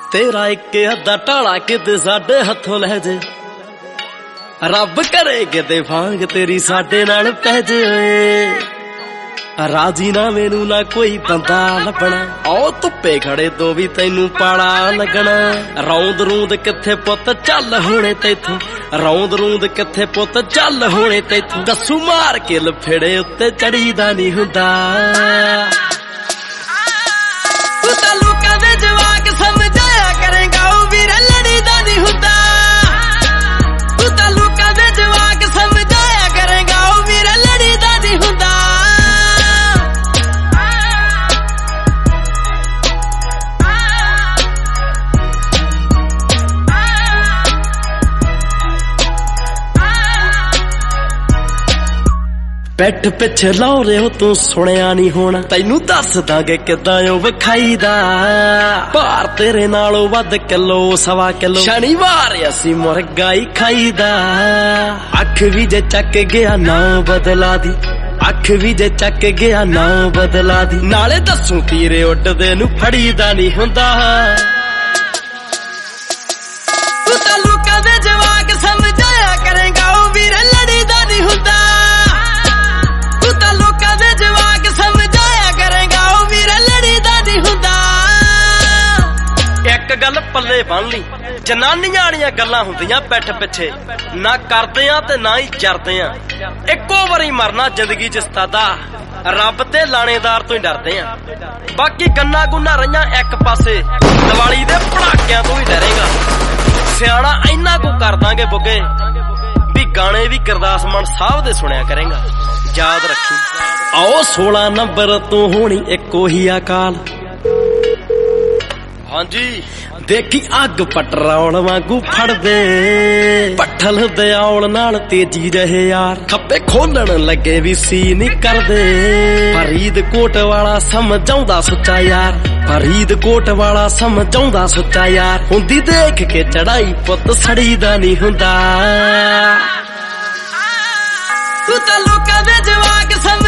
तेरा एक अद्धा टाला किते साडे हथों लै जे, रब करे किते भांग तेरी साडे नाल पै जे। राजी ना मैनू ना कोई बंदा लभना, आओ धुप्पे खड़े तो भी तैनू पाला लगना। रौंद रूंद किथे पुत चल होने तैथों, रौंद रूंद किथे पुत चल होने तैथों। दस्सू मार के लफेड़े उत्ते चढ़ी दा नहीं हुंदा। तू तां लोकां दे जवाक समझाया करेगा, ओ वीरे लड़ी दा नहीं हुंदा। तू तां लोकां दे जवाक समझाया करेगा, ओ वीरे लड़ी दा नहीं हुंदा। पैठ पिछे ला रहे हो तू सुनिया नहीं होना, तैनू दस दांगे किदां ओ विखाईदा। भार तेरे नालों वध किलो सवा किलो, शनिवार असी मुर्गा ही खाईदा। अख भी जे चक गया ना बदला दी, अख भी जे चक गया ना बदला दी। नाले दसू तीरे उड्डदे नू फड़ीदा नहीं हुंदा। तू तां लोकां दे जवाक समझाया करेगा, ओ वीरे लड़ी दा नहीं हुंदा। एक गल पल्ले बन ली, जनानियां वालियां गल्लां हुंदियां पैठ पिछे, ना करदे आ ते ना ही जरदे आ। इक्को वारी मरना जिंदगी च सतादा, रब ते लाणेदार तो ही डरदे आ। बाकी गन्ना गुन्ना रहियां एक पासे, दिवाली दे पटाकियां तो ही डरेगा। सियाणा इन्ना को कर दांगे बुगे, भी गाने भी गुरदास मान साहब दे सुनिया करेगा। याद रखी, आओ 16 नंबर तो होनी इको ही अकाल। हाँ जी, देखी अग पटरौल वांगू फड़ दे, पट्ठल दे औल नाल तेजी रहे यार। खप्पे खोलन लगे भी सी नहीं कर दे। फरीदकोट वाला समझाउंदा सुच्चा यार, फरीदकोट वाला समझाउंदा सुच्चा यार। हुंदी देख के चढ़ाई पुत सड़ी दा नहीं हुंदा। तू तां लोकां दे जवाक